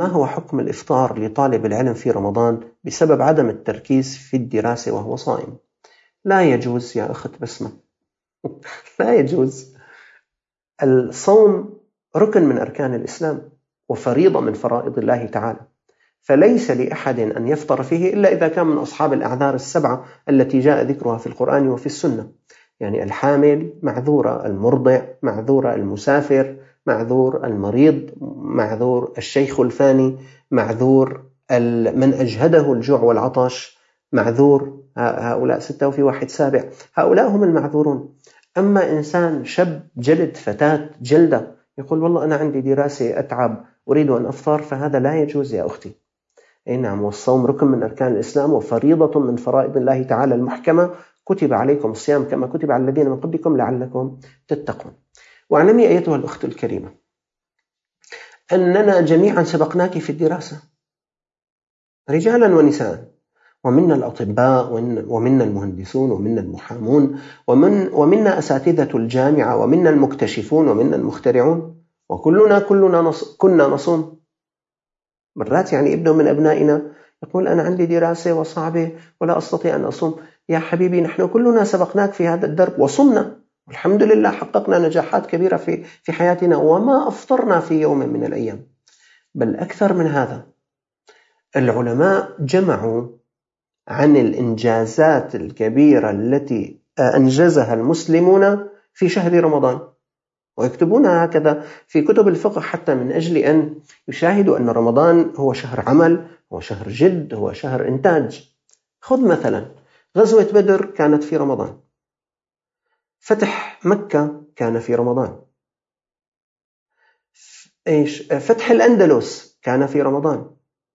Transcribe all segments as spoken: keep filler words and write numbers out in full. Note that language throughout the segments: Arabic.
ما هو حكم الإفطار لطالب العلم في رمضان بسبب عدم التركيز في الدراسة وهو صائم؟ لا يجوز يا أخت بسمة. لا يجوز. الصوم ركن من أركان الإسلام وفريضة من فرائض الله تعالى، فليس لأحد أن يفطر فيه إلا إذا كان من أصحاب الأعذار السبعة التي جاء ذكرها في القرآن وفي السنة، يعني الحامل معذورة، المرضع معذورة، المسافر معذور، المريض معذور، الشيخ الفاني معذور، من أجهده الجوع والعطش معذور. هؤلاء ستة وفي واحد سابع، هؤلاء هم المعذورون. أما إنسان شاب جلد، فتاة جلدة، يقول والله أنا عندي دراسة أتعب أريد أن أفطر، فهذا لا يجوز يا أختي. أي نعم، والصوم ركن من أركان الإسلام وفريضة من فرائض الله تعالى المحكمة، كتب عليكم الصيام كما كتب على الذين من قبلكم لعلكم تتقون. واعلمي أيتها الأخت الكريمة أننا جميعا سبقناك في الدراسة، رجالا ونساء، ومنا الأطباء ومنا المهندسون ومنا المحامون ومن ومنا أساتذة الجامعة ومنا المكتشفون ومنا المخترعون، وكلنا كلنا نص كنا نصوم. مرات يعني ابن من أبنائنا يقول أنا عندي دراسة وصعبة ولا أستطيع أن أصوم. يا حبيبي، نحن كلنا سبقناك في هذا الدرب وصمنا، والحمد لله حققنا نجاحات كبيرة في في حياتنا وما أفطرنا في يوم من الأيام. بل أكثر من هذا، العلماء جمعوا عن الإنجازات الكبيرة التي أنجزها المسلمون في شهر رمضان، ويكتبونها هكذا في كتب الفقه حتى من أجل أن يشاهدوا أن رمضان هو شهر عمل، هو شهر جد، هو شهر إنتاج. خذ مثلا غزوة بدر كانت في رمضان، فتح مكة كان في رمضان، إيش فتح الأندلس كان في رمضان،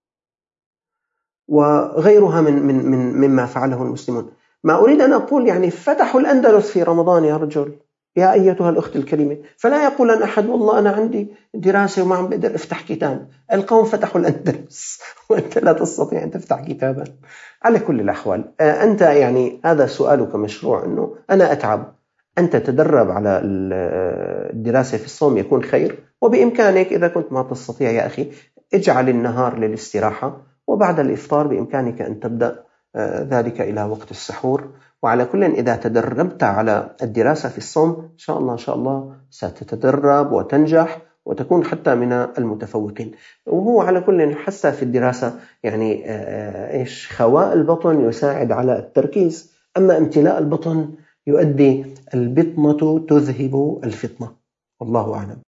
وغيرها من من من مما فعله المسلمون. ما أريد أن أقول يعني فتحوا الأندلس في رمضان يا رجل، يا أيتها الأخت الكريمة. فلا يقول أن أحد والله أنا عندي دراسة وما عم بقدر أفتح كتاب. القوم فتحوا الأندلس وأنت لا تستطيع أن تفتح كتابا. على كل الأحوال أنت يعني هذا سؤالك مشروع، أنه أنا أتعب، أنت تدرب على الدراسة في الصوم يكون خير، وبإمكانك إذا كنت ما تستطيع يا أخي اجعل النهار للاستراحة، وبعد الإفطار بإمكانك أن تبدأ ذلك إلى وقت السحور. وعلى كل إذا تدربت على الدراسة في الصوم إن شاء الله إن شاء الله ستتدرب وتنجح وتكون حتى من المتفوقين. وهو على كل حتى في الدراسة يعني إيش خواء البطن يساعد على التركيز، أما امتلاء البطن يؤدي البطنة تذهب الفطنة. والله أعلم.